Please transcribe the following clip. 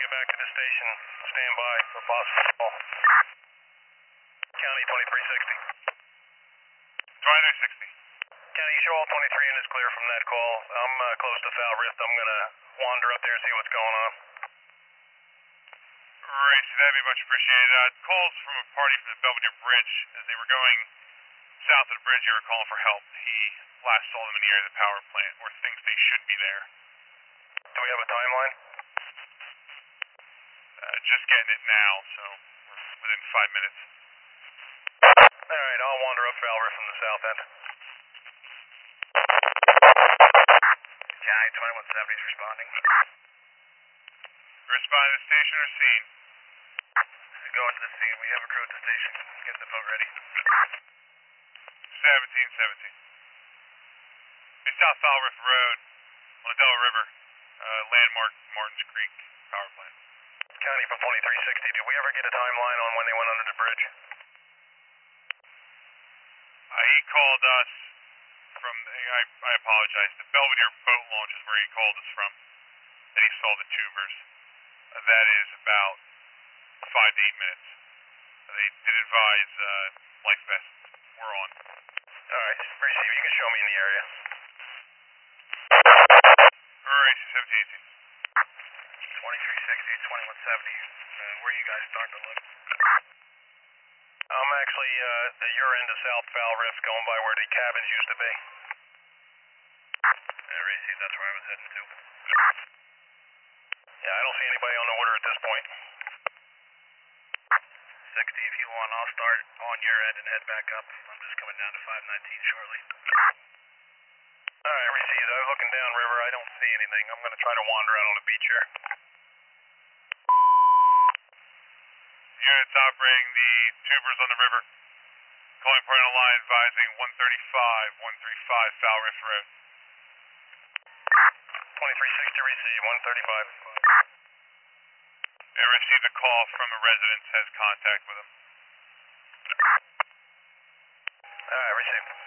you back to the station. Stand by for possible call. County 2360. 2360. County, show all 23 units clear from that call. I'm close to Foul Rift. I'm going to wander up there and see what's going on. Right, so that'd be much appreciated. Calls from a party from the Belvedere Bridge. As they were going south of the bridge, they were calling for help. He last saw them in the area of the power plant, or thinks they should be there. Do we have a timeline? Just getting it now, so we're within 5 minutes. Alright, I'll wander up Foul Rift from the south end. County 2170 is responding. Respond to the station or scene? Going to the scene. We have a crew at the station. Get the boat ready. 1717. It's South Foul Rift Road on the Delaware River, landmark Martins Creek power plant. County from 2360. Did we ever get a timeline on when they went under the bridge? He called us from, I apologize, the Belvedere boat launch is where he called us from. And he saw the tubers. That is about 5 to 8 minutes. They did advise life vests were on. Alright, receive. You can show me in the area. Alright, 1718. 2360, 2170. Where are you guys starting to look? I'm actually at your end of South Foul Rift, going by where the cabins used to be. Receive, that's where I was heading to. Yeah, I don't see anybody on the water at this point. 60, if you want, I'll start on your end and head back up. I'm just coming down to 519 shortly. Alright, received. I was looking downriver. I don't see anything. I'm going to try to wander out on the beach here. Units operating the tubers on the river. Calling point on the line advising 135, 135 Foul Rift Road. 2360 receive, 135. They received a call from a resident, has contact with them. Alright, receive.